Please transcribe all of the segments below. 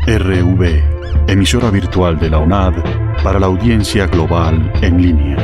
RV, emisora virtual de la UNAD para la audiencia global en línea.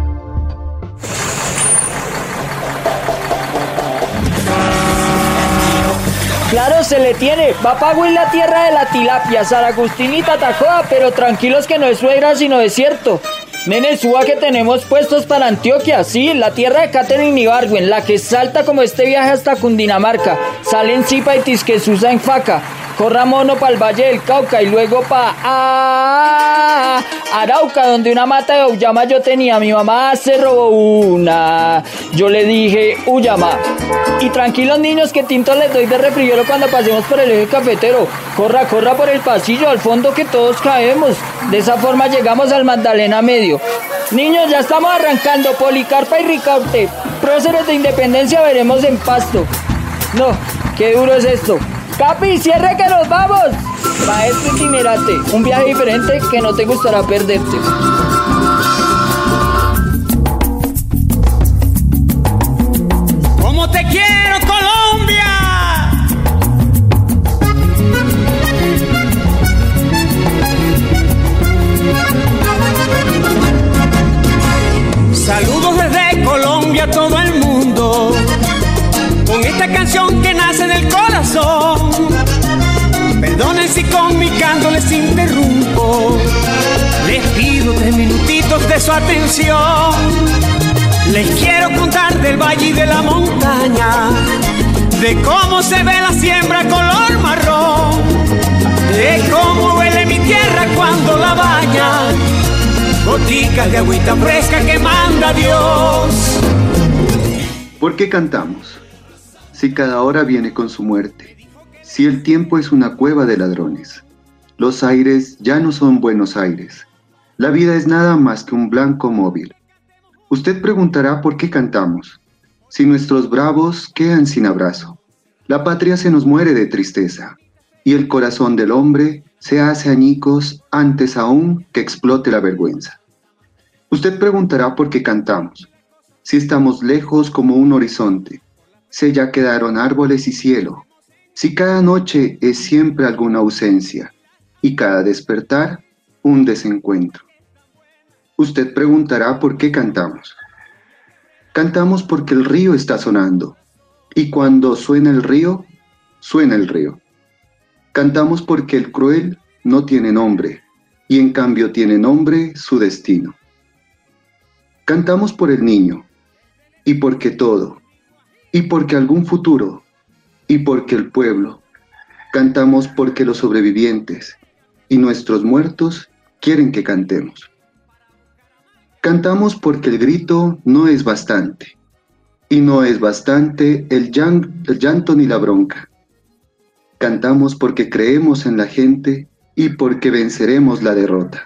Claro, se le tiene. Va pa' Huil, la tierra de la tilapia, San Agustín y Tatacoa, pero tranquilos que no es suegra sino desierto. Nene, suba que tenemos puestos para Antioquia, sí, la tierra de Catherine Ibargüen, la que salta como este viaje hasta Cundinamarca, sale en Zipa y Tisquesusa en Faca, corra mono pa'l Valle del Cauca y luego pa' Arauca, donde una mata de auyama yo tenía, mi mamá se robó una, yo le dije, uyama. Y tranquilos niños que tinto les doy de refrigerio cuando pasemos por el eje cafetero, corra por el pasillo, al fondo que todos caemos, de esa forma llegamos al Magdalena Medio. Niños, ya estamos arrancando, Policarpa y Ricaurte, próceres de independencia veremos en Pasto. No, qué duro es esto. Capi, cierre que nos vamos. Maestro itinerante, un viaje diferente que no te gustará perderte. ¡Cómo te quiero, Colombia! Saludos desde Colombia a todo el mundo, con esta canción que nace del corazón. Perdonen si con mi canto les interrumpo, les pido 3 minutitos de su atención. Les quiero contar del valle y de la montaña, de cómo se ve la siembra color marrón, de cómo huele mi tierra cuando la baña, goticas de agüita fresca que manda Dios. ¿Por qué cantamos? Si cada hora viene con su muerte, si el tiempo es una cueva de ladrones, los aires ya no son buenos aires, la vida es nada más que un blanco móvil. Usted preguntará por qué cantamos, si nuestros bravos quedan sin abrazo, la patria se nos muere de tristeza, y el corazón del hombre se hace añicos antes aún que explote la vergüenza. Usted preguntará por qué cantamos, si estamos lejos como un horizonte, si ya quedaron árboles y cielo, si cada noche es siempre alguna ausencia, y cada despertar un desencuentro. Usted preguntará por qué cantamos. Cantamos porque el río está sonando, y cuando suena el río, suena el río. Cantamos porque el cruel no tiene nombre, y en cambio tiene nombre su destino. Cantamos por el niño, y porque todo, y porque algún futuro, y porque el pueblo. Cantamos porque los sobrevivientes y nuestros muertos quieren que cantemos. Cantamos porque el grito no es bastante, y no es bastante el llanto ni la bronca. Cantamos porque creemos en la gente y porque venceremos la derrota.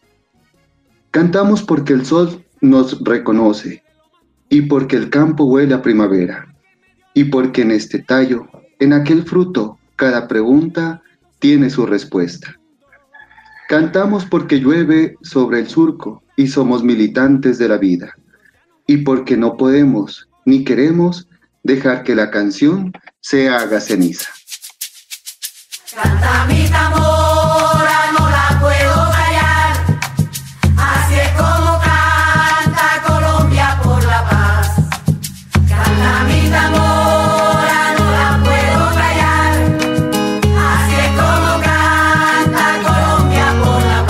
Cantamos porque el sol nos reconoce, y porque el campo huele a primavera, y porque en este tallo, en aquel fruto, cada pregunta tiene su respuesta. Cantamos porque llueve sobre el surco y somos militantes de la vida, y porque no podemos ni queremos dejar que la canción se haga ceniza. Canta mi tambora, no la puedo callar, así es como canta Colombia por la paz. Canta mi tambora, no la puedo callar, así es como canta Colombia por la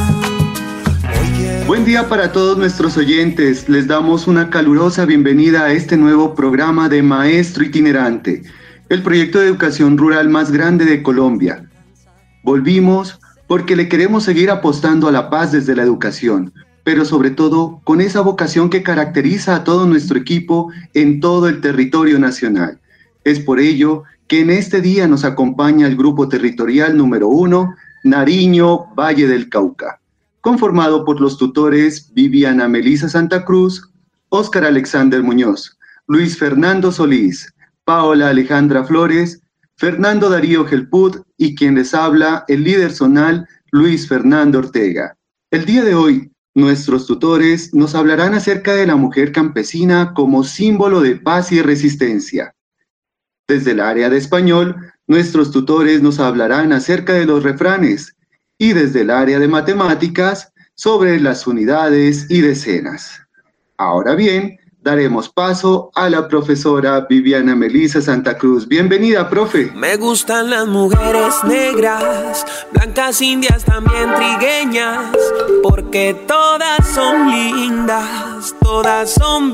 paz. Buen día para todos nuestros oyentes, les damos una calurosa bienvenida a este nuevo programa de Maestro Itinerante, el proyecto de educación rural más grande de Colombia. Volvimos porque le queremos seguir apostando a la paz desde la educación, pero sobre todo con esa vocación que caracteriza a todo nuestro equipo en todo el territorio nacional. Es por ello que en este día nos acompaña el Grupo Territorial número 1, Nariño, Valle del Cauca, conformado por los tutores Viviana Melisa Santa Cruz, Óscar Alexander Muñoz, Luis Fernando Solís, Paola Alejandra Flores, Fernando Darío Gelpud y quien les habla, el líder zonal Luis Fernando Ortega. El día de hoy, nuestros tutores nos hablarán acerca de la mujer campesina como símbolo de paz y resistencia. Desde el área de español, Nuestros tutores nos hablarán acerca de los refranes y desde el área de matemáticas sobre las unidades y decenas. Ahora bien, daremos paso a la profesora Viviana Melissa Santa Cruz. Bienvenida, profe. Me gustan las mujeres negras, blancas, indias, también trigueñas, porque todas son lindas, todas son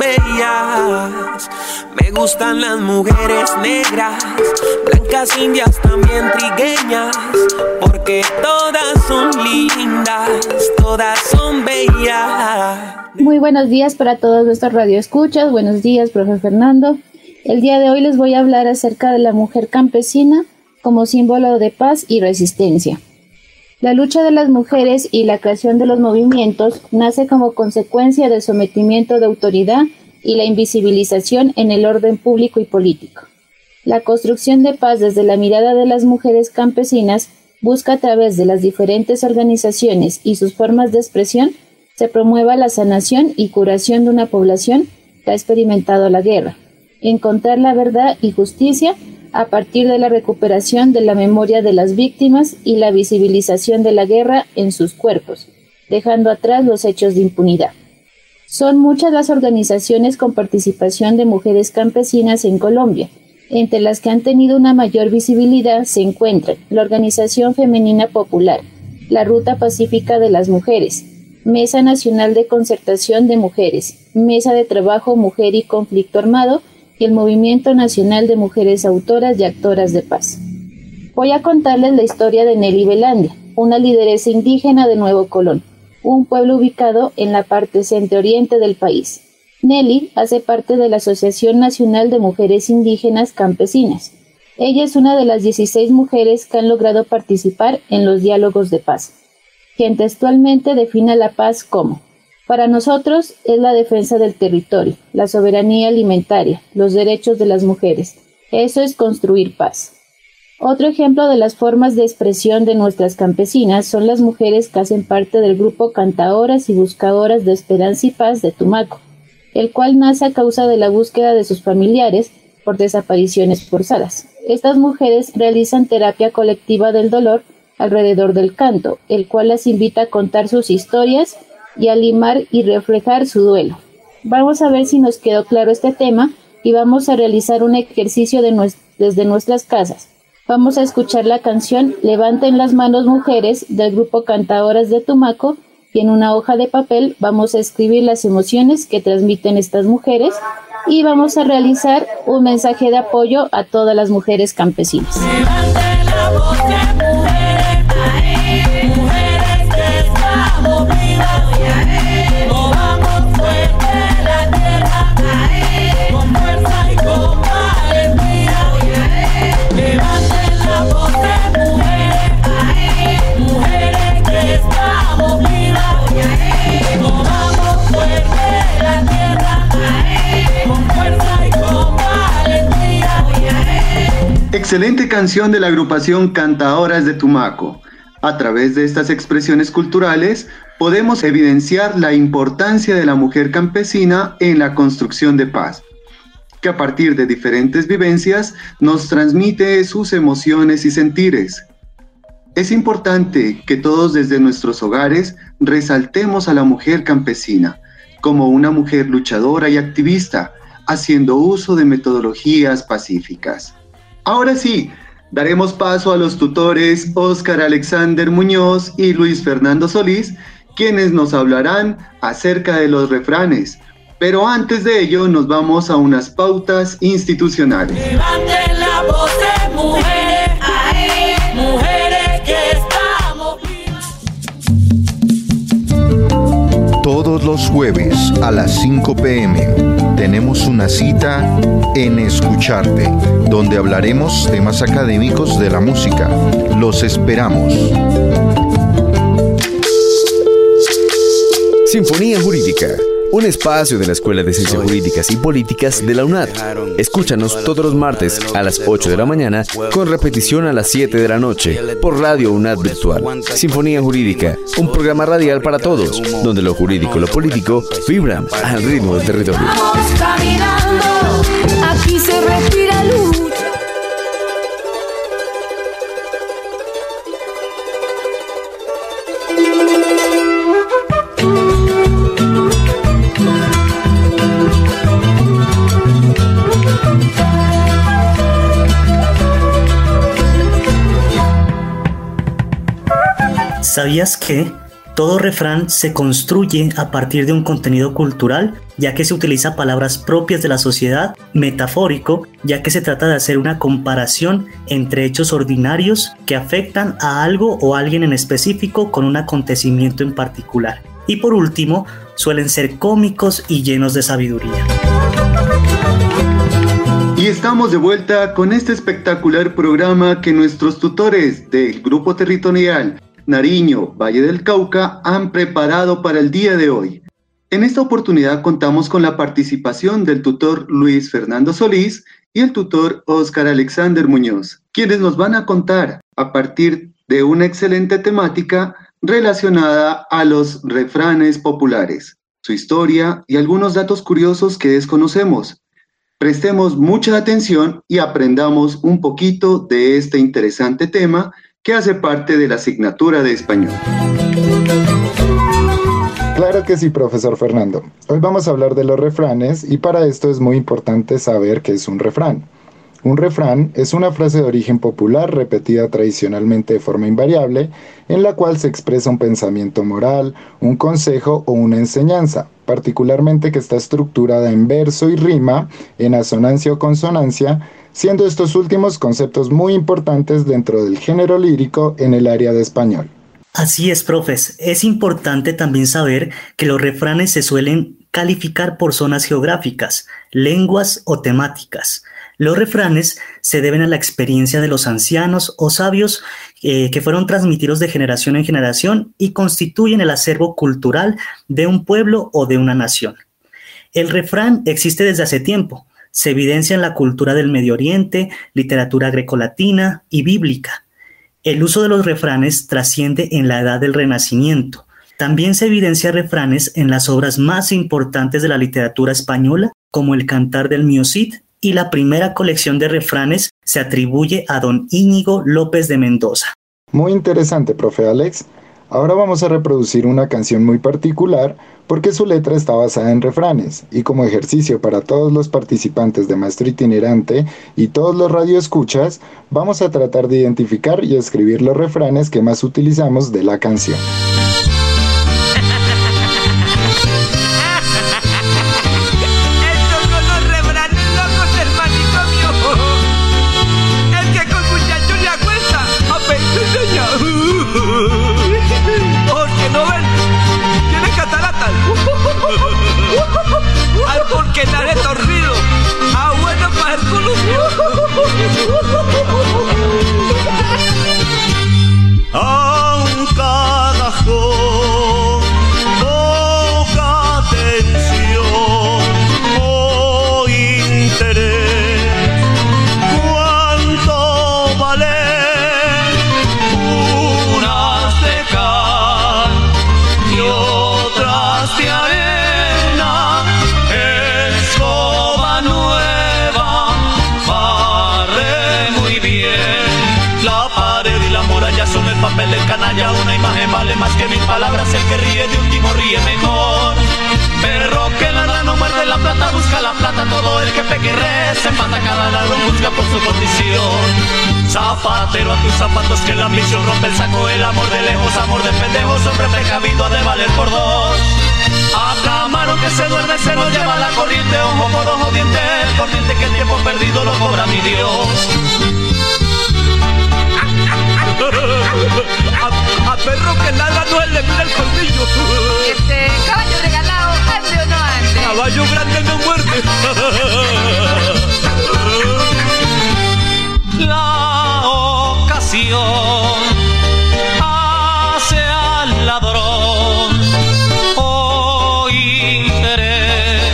bellas. Me gustan las mujeres negras, blancas, indias, también trigueñas, porque todas son lindas, todas son bellas. Muy buenos días para todos nuestros radioescuchas. Buenos días, profe Fernando. El día de hoy les voy a hablar acerca de la mujer campesina como símbolo de paz y resistencia. La lucha de las mujeres y la creación de los movimientos nace como consecuencia del sometimiento de autoridad y la invisibilización en el orden público y político. La construcción de paz desde la mirada de las mujeres campesinas busca a través de las diferentes organizaciones y sus formas de expresión se promueva la sanación y curación de una población que ha experimentado la guerra, encontrar la verdad y justicia a partir de la recuperación de la memoria de las víctimas y la visibilización de la guerra en sus cuerpos, dejando atrás los hechos de impunidad. Son muchas las organizaciones con participación de mujeres campesinas en Colombia. Entre las que han tenido una mayor visibilidad se encuentran la Organización Femenina Popular, la Ruta Pacífica de las Mujeres, Mesa Nacional de Concertación de Mujeres, Mesa de Trabajo Mujer y Conflicto Armado y el Movimiento Nacional de Mujeres Autoras y Actoras de Paz. Voy a contarles la historia de Nelly Velandia, una lideresa indígena de Nuevo Colón, un pueblo ubicado en la parte centro-oriente del país. Nelly hace parte de la Asociación Nacional de Mujeres Indígenas Campesinas. Ella es una de las 16 mujeres que han logrado participar en los diálogos de paz, quien textualmente define la paz como: para nosotros es la defensa del territorio, la soberanía alimentaria, los derechos de las mujeres. Eso es construir paz. Otro ejemplo de las formas de expresión de nuestras campesinas son las mujeres que hacen parte del grupo Cantaoras y Buscadoras de Esperanza y Paz de Tumaco, el cual nace a causa de la búsqueda de sus familiares por desapariciones forzadas. Estas mujeres realizan terapia colectiva del dolor alrededor del canto, el cual las invita a contar sus historias y a limar y reflejar su duelo. Vamos a ver si nos quedó claro este tema y vamos a realizar un ejercicio desde nuestras casas. Vamos a escuchar la canción Levanten las manos mujeres del grupo Cantadoras de Tumaco y en una hoja de papel vamos a escribir las emociones que transmiten estas mujeres y vamos a realizar un mensaje de apoyo a todas las mujeres campesinas. Levanten la voz de mujeres, mujeres que estamos vivas, movamos fuerte la tierra, con fuerza y con valentía. Levanten la voz de mujeres, mujeres que estamos vivas, movamos fuerte la tierra, con fuerza y con valentía. Excelente canción de la agrupación Cantadoras de Tumaco. A través de estas expresiones culturales podemos evidenciar la importancia de la mujer campesina en la construcción de paz, que a partir de diferentes vivencias nos transmite sus emociones y sentires. Es importante que todos desde nuestros hogares resaltemos a la mujer campesina como una mujer luchadora y activista, haciendo uso de metodologías pacíficas. Ahora sí, daremos paso a los tutores Óscar Alexander Muñoz y Luis Fernando Solís, quienes nos hablarán acerca de los refranes. Pero antes de ello nos vamos a unas pautas institucionales. Levanten la voz de mujeres, mujeres que estamos vivas. Todos los jueves a las 5 p.m. tenemos una cita en Escucharte, donde hablaremos temas académicos de la música. Los esperamos. Sinfonía Jurídica, un espacio de la Escuela de Ciencias Jurídicas y Políticas de la UNAD. Escúchanos todos los martes a las 8 de la mañana, con repetición a las 7 de la noche, por Radio UNAD Virtual. Sinfonía Jurídica, un programa radial para todos, donde lo jurídico y lo político vibran al ritmo del territorio. Vamos caminando, aquí se respira luz. ¿Sabías que todo refrán se construye a partir de un contenido cultural, ya que se utiliza palabras propias de la sociedad, metafórico, ya que se trata de hacer una comparación entre hechos ordinarios que afectan a algo o a alguien en específico con un acontecimiento en particular? Y por último, suelen ser cómicos y llenos de sabiduría. Y estamos de vuelta con este espectacular programa que nuestros tutores del Grupo Territorial Nariño, Valle del Cauca, han preparado para el día de hoy. En esta oportunidad contamos con la participación del tutor Luis Fernando Solís y el tutor Óscar Alexander Muñoz, quienes nos van a contar a partir de una excelente temática relacionada a los refranes populares, su historia y algunos datos curiosos que desconocemos. Prestemos mucha atención y aprendamos un poquito de este interesante tema que hace parte de la asignatura de español. Claro que sí, profesor Fernando. Hoy vamos a hablar de los refranes y para esto es muy importante saber qué es un refrán. Un refrán es una frase de origen popular repetida tradicionalmente de forma invariable en la cual se expresa un pensamiento moral, un consejo o una enseñanza, particularmente que está estructurada en verso y rima, en asonancia o consonancia, siendo estos últimos conceptos muy importantes dentro del género lírico en el área de español. Así es, profes. Es importante también saber que los refranes se suelen calificar por zonas geográficas, lenguas o temáticas. Los refranes se deben a la experiencia de los ancianos o sabios que fueron transmitidos de generación en generación y constituyen el acervo cultural de un pueblo o de una nación. El refrán existe desde hace tiempo. Se evidencia en la cultura del Medio Oriente, literatura grecolatina y bíblica. El uso de los refranes trasciende en la edad del Renacimiento. También se evidencia refranes en las obras más importantes de la literatura española, como el Cantar del Mío Cid, y la primera colección de refranes se atribuye a don Íñigo López de Mendoza. Muy interesante, profe Alex. Ahora vamos a reproducir una canción muy particular porque su letra está basada en refranes y como ejercicio para todos los participantes de Maestro Itinerante y todos los radioescuchas, vamos a tratar de identificar y escribir los refranes que más utilizamos de la canción. Estos son los refranes locos, hermanito mío. El que con muchacho le acuesta, apenas enseña. Ojos que no ven, tiene cataratas. Al porque nadie torcido, bueno para el columpio. A un carajo, poca atención o interés. ¿Cuánto vale unas de cal y otras de arena? Escoba nueva, barre muy bien. La pared y la muralla son el papel del canalla. Una imagen vale más que 1000 palabras. El que ríe de último ríe mejor. Perro que ladra no muerde la plata, busca la plata. Todo el que peque y reza empata, cada ladrón juzga por su condición. Zapatero a tus zapatos que la ambición rompe el saco. El amor de lejos, amor de pendejos. Hombre precavido ha de valer por dos. A camarón que se duerme se lo lleva la corriente. Ojo por ojo, diente el corriente, que el tiempo perdido lo cobra mi Dios. A perro que ladra no le mira el colmillo. Caballo regalado, ande o no ande. Caballo grande no muerde. La ocasión hace al ladrón o interés.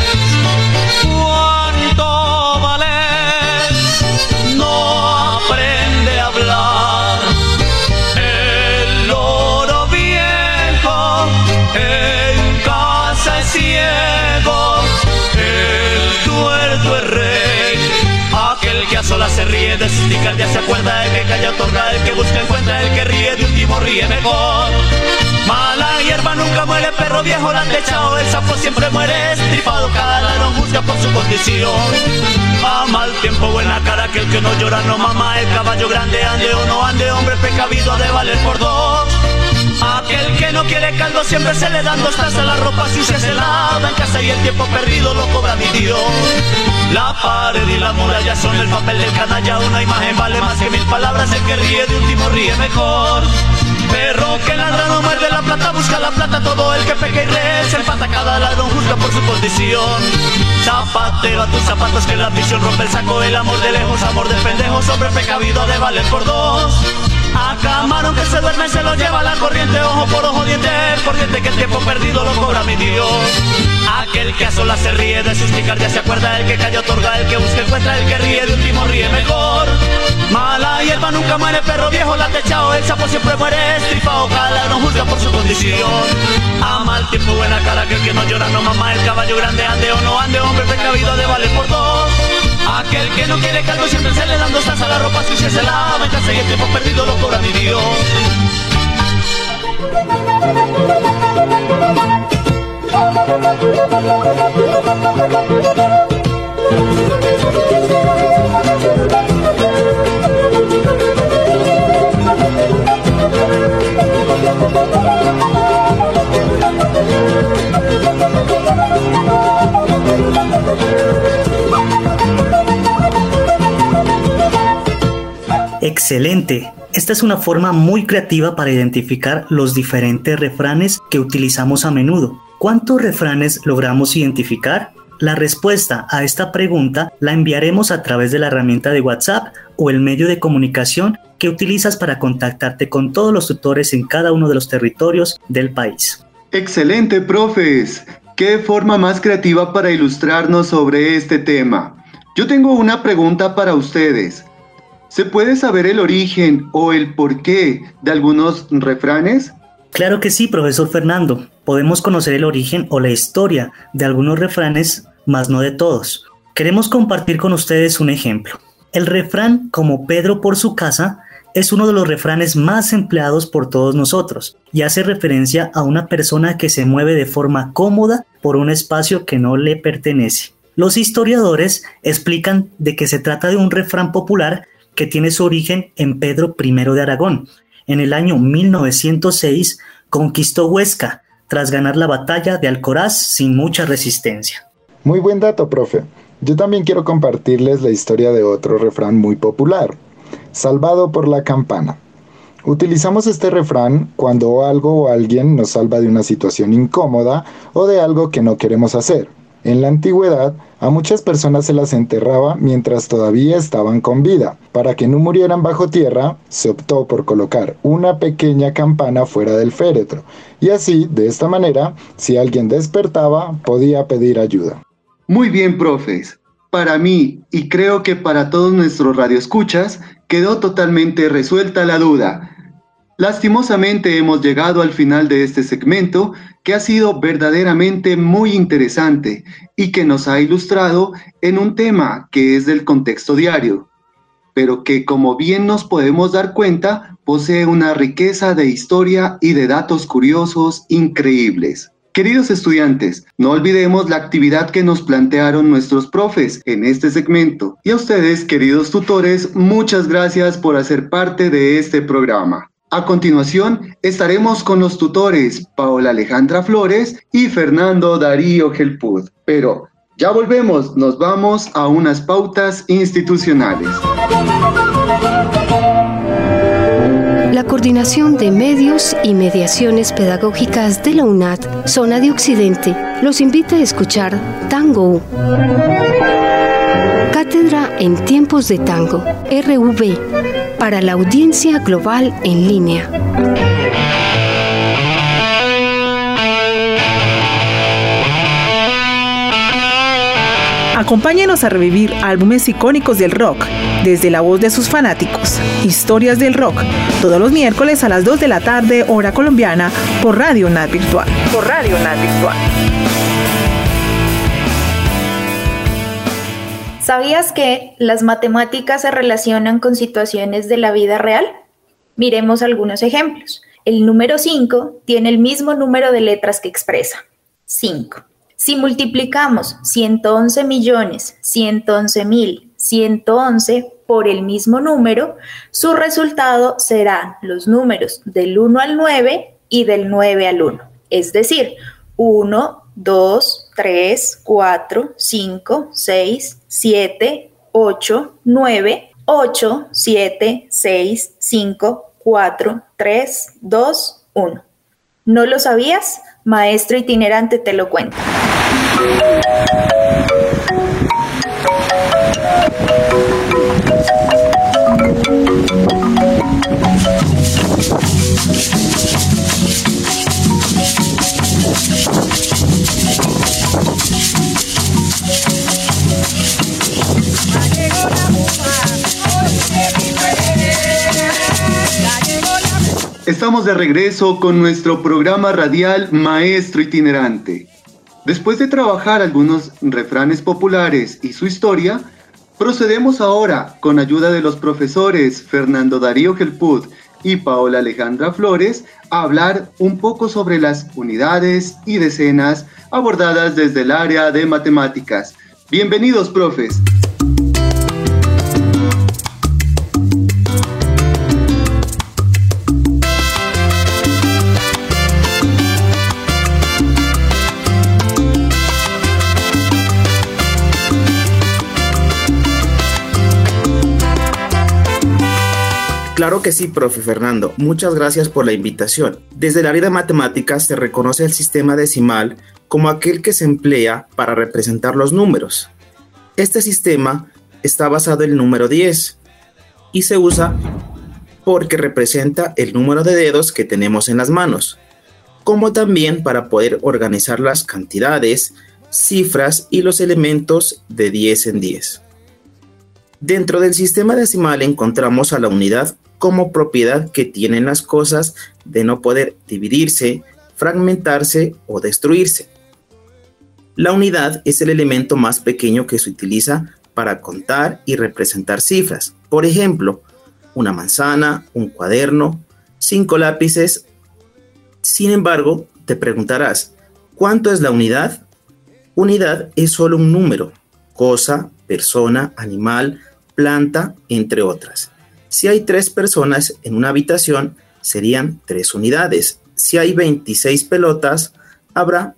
¿Cuánto vales? No aprende a hablar. El loro viejo en casa es ciego. El tuerto es rey. Aquel que a solas se ríe de sus picardías se acuerda. El que calla otorga, el que busca encuentra. El que ríe de último ríe mejor. Mala hierba nunca muere, perro viejo la han techado. El sapo siempre muere estripado, cada ladrón juzga por su condición. A mal tiempo buena cara, que el que no llora no mama. El caballo grande ande o no ande, hombre precavido ha de valer por dos. Aquel que no quiere caldo siempre se le dan 2 tazas, la ropa sucia se lava en casa y el tiempo perdido lo cobra mi Dios. La pared y la muralla son el papel del canalla, una imagen vale más que 1000 palabras, el que ríe de último ríe mejor. Perro que ladra no muerde la plata, busca la plata, todo el que peca y reza empata, cada ladrón juzga por su condición. Zapatero a tus zapatos que la afición rompe el saco, el amor de lejos, amor de pendejos, hombre precavido de valer por 2. A camarón que se duerme se lo lleva la corriente, ojo por ojo, diente por diente, que el tiempo perdido lo cobra mi Dios. Aquel que a solas se ríe de sus picardías se acuerda, el que calla otorga, el que busca encuentra, el que ríe de último ríe mejor. Mala hierba nunca muere, perro viejo la techao, el sapo siempre muere estripado, cada ladrón juzga por su condición. Ama el tiempo buena cara, que el que no llora no mama, el caballo grande ande o no ande, hombre precavido de valer por 2. Aquel que no quiere caldo siempre se le dan 2 tazas, la ropa sucia se lava en casa y el tiempo perdido lo cobra mi Dios. Excelente. Esta es una forma muy creativa para identificar los diferentes refranes que utilizamos a menudo. ¿Cuántos refranes logramos identificar? La respuesta a esta pregunta la enviaremos a través de la herramienta de WhatsApp o el medio de comunicación que utilizas para contactarte con todos los tutores en cada uno de los territorios del país. Excelente, profes. ¿Qué forma más creativa para ilustrarnos sobre este tema? Yo tengo una pregunta para ustedes. ¿Se puede saber el origen o el porqué de algunos refranes? Claro que sí, profesor Fernando. Podemos conocer el origen o la historia de algunos refranes, mas no de todos. Queremos compartir con ustedes un ejemplo. El refrán "como Pedro por su casa" es uno de los refranes más empleados por todos nosotros y hace referencia a una persona que se mueve de forma cómoda por un espacio que no le pertenece. Los historiadores explican de que se trata de un refrán popular que tiene su origen en Pedro I de Aragón. En el año 1906 conquistó Huesca tras ganar la batalla de Alcoraz sin mucha resistencia. Muy buen dato, profe. Yo también quiero compartirles la historia de otro refrán muy popular, salvado por la campana. Utilizamos este refrán cuando algo o alguien nos salva de una situación incómoda o de algo que no queremos hacer. En la antigüedad, a muchas personas se las enterraba mientras todavía estaban con vida. Para que no murieran bajo tierra, se optó por colocar una pequeña campana fuera del féretro. Y así, de esta manera, si alguien despertaba, podía pedir ayuda. Muy bien, profes. Para mí, y creo que para todos nuestros radioescuchas, quedó totalmente resuelta la duda. Lastimosamente hemos llegado al final de este segmento que ha sido verdaderamente muy interesante y que nos ha ilustrado en un tema que es del contexto diario, pero que, como bien nos podemos dar cuenta, posee una riqueza de historia y de datos curiosos increíbles. Queridos estudiantes, no olvidemos la actividad que nos plantearon nuestros profes en este segmento. Y a ustedes, queridos tutores, muchas gracias por hacer parte de este programa. A continuación, estaremos con los tutores Paola Alejandra Flores y Fernando Darío Gelpud. Pero ya volvemos, nos vamos a unas pautas institucionales. La Coordinación de Medios y Mediaciones Pedagógicas de la UNAD, Zona de Occidente, los invita a escuchar Tango. Cátedra en Tiempos de Tango, RV, para la audiencia global en línea. Acompáñenos a revivir álbumes icónicos del rock, desde la voz de sus fanáticos. Historias del rock, todos los miércoles a las 2 de la tarde, hora colombiana, por Radio UNAD Virtual. ¿Sabías que las matemáticas se relacionan con situaciones de la vida real? Miremos algunos ejemplos. El número 5 tiene el mismo número de letras que expresa, 5. Si multiplicamos 111.111.111 por el mismo número, su resultado serán los números del 1 al 9 y del 9 al 1. Es decir, 1, 2, 3, 4, 5, 6, 7, 8, 9, 8, 7, 6, 5, 4, 3, 2, 1. ¿No lo sabías? Maestro itinerante te lo cuenta. Estamos de regreso con nuestro programa radial Maestro Itinerante. Después de trabajar algunos refranes populares y su historia, procedemos ahora, con ayuda de los profesores Fernando Darío Gelpud y Paola Alejandra Flores, a hablar un poco sobre las unidades y decenas abordadas desde el área de matemáticas. Bienvenidos, profes. Claro que sí, profe Fernando. Muchas gracias por la invitación. Desde el área de matemáticas se reconoce el sistema decimal como aquel que se emplea para representar los números. Este sistema está basado en el número 10 y se usa porque representa el número de dedos que tenemos en las manos, como también para poder organizar las cantidades, cifras y los elementos de 10 en 10. Dentro del sistema decimal encontramos a la unidad como propiedad que tienen las cosas de no poder dividirse, fragmentarse o destruirse. La unidad es el elemento más pequeño que se utiliza para contar y representar cifras. Por ejemplo, una manzana, un cuaderno, 5 lápices. Sin embargo, te preguntarás, ¿cuánto es la unidad? Unidad es solo un número, cosa, persona, animal, planta, entre otras. Si hay 3 personas en una habitación, serían 3 unidades. Si hay 26 pelotas, habrá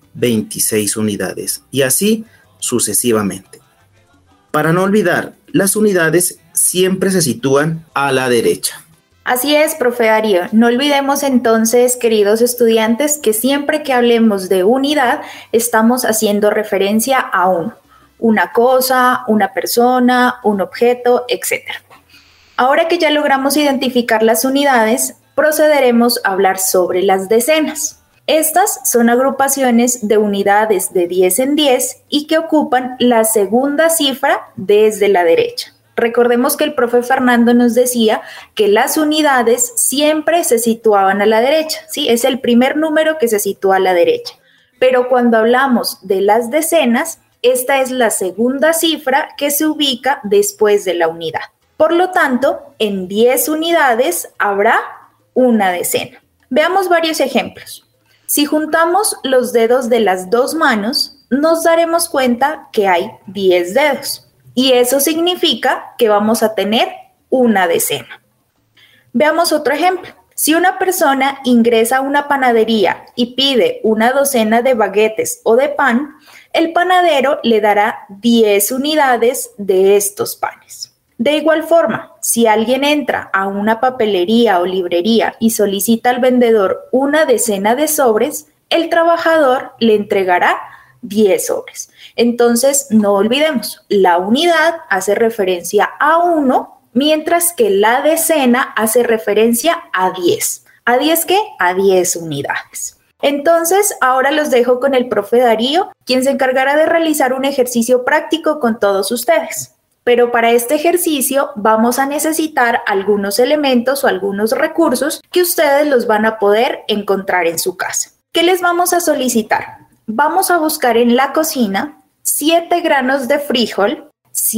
26 unidades. Y así sucesivamente. Para no olvidar, las unidades siempre se sitúan a la derecha. Así es, profe Darío. No olvidemos entonces, queridos estudiantes, que siempre que hablemos de unidad, estamos haciendo referencia a una cosa, una persona, un objeto, etc. Ahora que ya logramos identificar las unidades, procederemos a hablar sobre las decenas. Estas son agrupaciones de unidades de 10 en 10 y que ocupan la segunda cifra desde la derecha. Recordemos que el profe Fernando nos decía que las unidades siempre se situaban a la derecha, ¿sí? Es el primer número que se sitúa a la derecha. Pero cuando hablamos de las decenas, esta es la segunda cifra que se ubica después de la unidad. Por lo tanto, en 10 unidades habrá una decena. Veamos varios ejemplos. Si juntamos los dedos de las 2 manos, nos daremos cuenta que hay 10 dedos. Y eso significa que vamos a tener una decena. Veamos otro ejemplo. Si una persona ingresa a una panadería y pide una docena de baguetes o de pan, el panadero le dará 10 unidades de estos panes. De igual forma, si alguien entra a una papelería o librería y solicita al vendedor una decena de sobres, el trabajador le entregará 10 sobres. Entonces, no olvidemos, la unidad hace referencia a 1, mientras que la decena hace referencia a 10. ¿A 10 qué? A 10 unidades. Entonces, ahora los dejo con el profe Darío, quien se encargará de realizar un ejercicio práctico con todos ustedes. Pero para este ejercicio vamos a necesitar algunos elementos o algunos recursos que ustedes los van a poder encontrar en su casa. ¿Qué les vamos a solicitar? Vamos a buscar en la cocina 7 granos de frijol,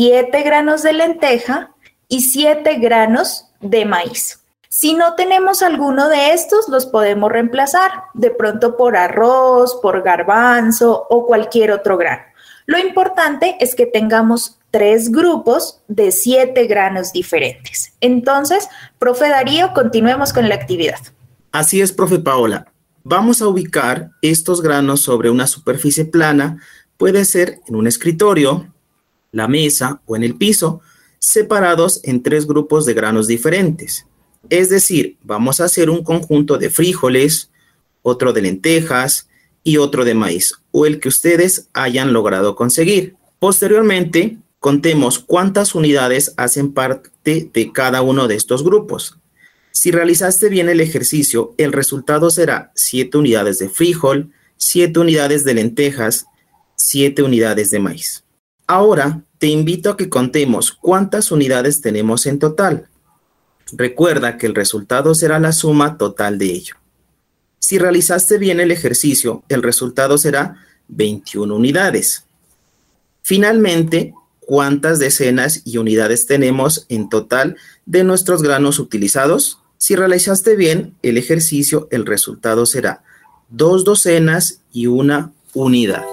7 granos de lenteja y 7 granos de maíz. Si no tenemos alguno de estos, los podemos reemplazar, de pronto por arroz, por garbanzo o cualquier otro grano. Lo importante es que tengamos 3 grupos de 7 granos diferentes. Entonces, profe Darío, continuemos con la actividad. Así es, profe Paola. Vamos a ubicar estos granos sobre una superficie plana, puede ser en un escritorio, la mesa o en el piso, separados en 3 grupos de granos diferentes. Es decir, vamos a hacer un conjunto de frijoles, otro de lentejas y otro de maíz, o el que ustedes hayan logrado conseguir. Posteriormente, contemos cuántas unidades hacen parte de cada uno de estos grupos. Si realizaste bien el ejercicio, el resultado será 7 unidades de frijol, 7 unidades de lentejas, 7 unidades de maíz. Ahora, te invito a que contemos cuántas unidades tenemos en total. Recuerda que el resultado será la suma total de ello. Si realizaste bien el ejercicio, el resultado será 21 unidades. Finalmente, ¿cuántas decenas y unidades tenemos en total de nuestros granos utilizados? Si realizaste bien el ejercicio, el resultado será 2 docenas y 1 unidad.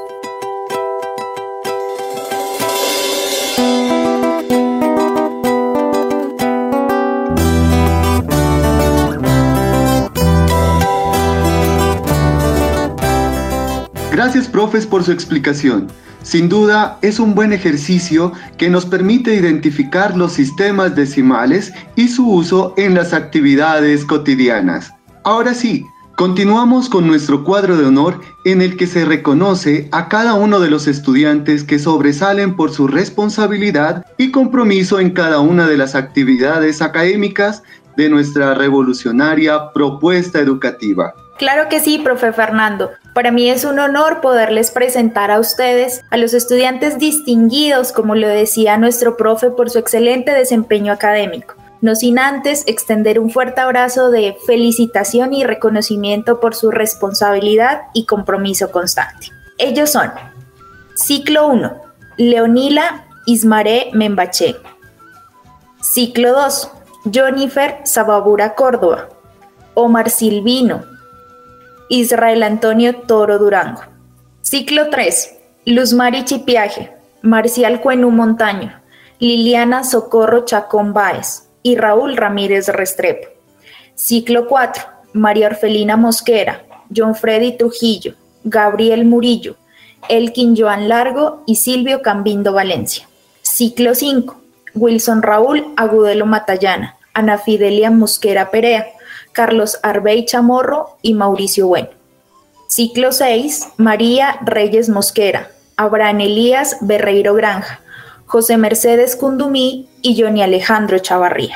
Gracias, profes, por su explicación. Sin duda, es un buen ejercicio que nos permite identificar los sistemas decimales y su uso en las actividades cotidianas. Ahora sí, continuamos con nuestro cuadro de honor en el que se reconoce a cada uno de los estudiantes que sobresalen por su responsabilidad y compromiso en cada una de las actividades académicas de nuestra revolucionaria propuesta educativa. Claro que sí, profe Fernando. Para mí es un honor poderles presentar a ustedes, a los estudiantes distinguidos, como lo decía nuestro profe, por su excelente desempeño académico. No sin antes extender un fuerte abrazo de felicitación y reconocimiento por su responsabilidad y compromiso constante. Ellos son: Ciclo 1, Leonila Ismaré Membaché. Ciclo 2, Jonifer Sababura Córdoba. Omar Silvino. Israel Antonio Toro Durango. Ciclo 3, Luzmari Chipiaje, Marcial Cuenú Montaño, Liliana Socorro Chacón Báez y Raúl Ramírez Restrepo. Ciclo 4, María Orfelina Mosquera, John Freddy Trujillo, Gabriel Murillo, Elkin Joan Largo y Silvio Cambindo Valencia. Ciclo 5, Wilson Raúl Agudelo Matallana, Ana Fidelia Mosquera Perea, Carlos Arbey Chamorro y Mauricio Bueno. Ciclo 6, María Reyes Mosquera, Abraham Elías Berreiro Granja, José Mercedes Cundumí y Johnny Alejandro Chavarría.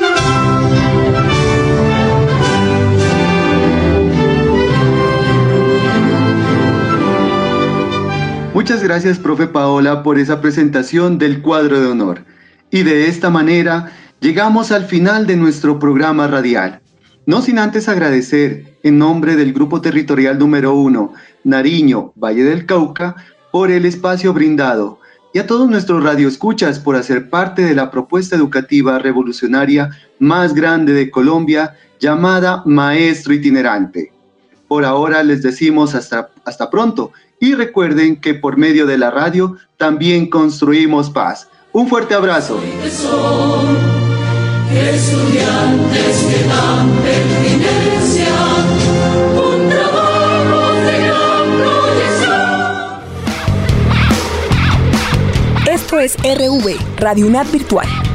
Muchas gracias, profe Paola, por esa presentación del cuadro de honor. Y de esta manera llegamos al final de nuestro programa radial. No sin antes agradecer, en nombre del Grupo Territorial número 1, Nariño, Valle del Cauca, por el espacio brindado, y a todos nuestros radioescuchas por hacer parte de la propuesta educativa revolucionaria más grande de Colombia, llamada Maestro Itinerante. Por ahora les decimos hasta pronto, y recuerden que por medio de la radio también construimos paz. Un fuerte abrazo. Estudiantes que dan pertinencia, un trabajo de gran proyección. Esto es RV, Radio UNAD Virtual.